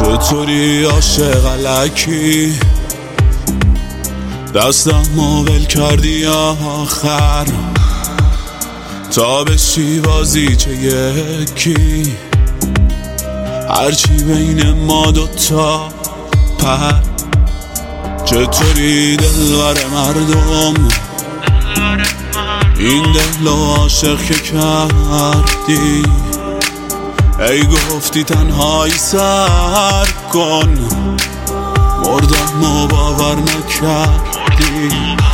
چطوری عاشق الکی دستم ول کردی آخر تا بشی بازیچه یکی هرچی بین ما دوتا پر چطوری دلبر مردم این دل و عاشق که کردی ای گفتی تنهایی سر کن مردم و باور نکردی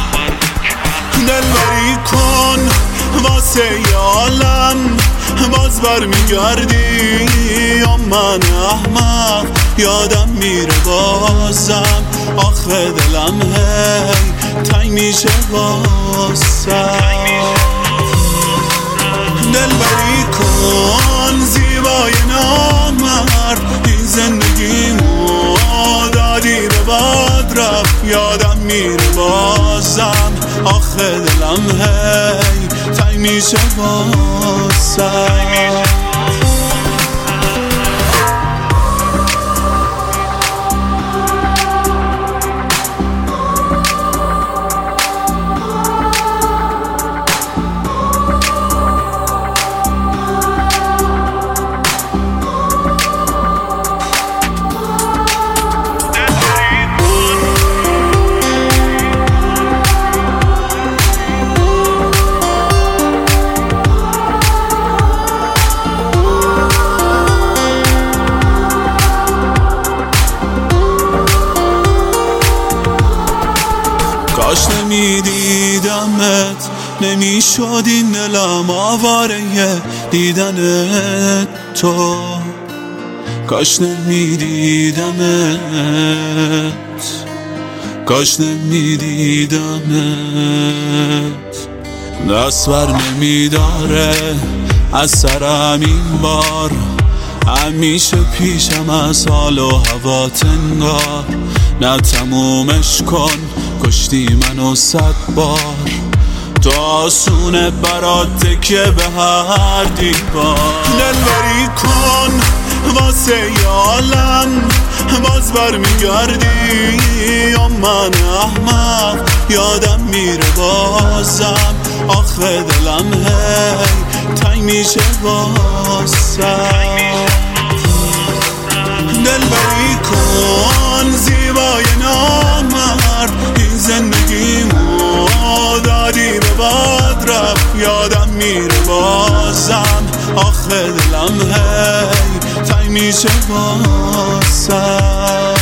دلبری کن واسه عالم باز برمیگردی یا من احمق یادم میره بازم آخه دلم هی تنگ میشه واسم دلبری کن زیبای نامرد این زندگیمو دادی به باد رفت یادم میره بازم آخه دلم هی تنگ میشه واسم کاش نمیدیدمت نمیشد این دلم آواره دیدنت تو کاش نمیدیدمت کاش نمیدیدمت دست بر نمیداره از سرم این بار همیشه پیشم از حال و هوات انگار نه تمومش کن کشتی منو 100 بار تو آسونه برات تکیه به هر دیوار دلبری کن واسه عالم باز برمیگردی یا من احمق یادم میره بازم آخه دلم هی تنگ میشه واسم دلبری کن زیبای نامرد این زندگیمو دادی به باد رفت یادم میره بازم آخه دلم هی تنگ میشه واسم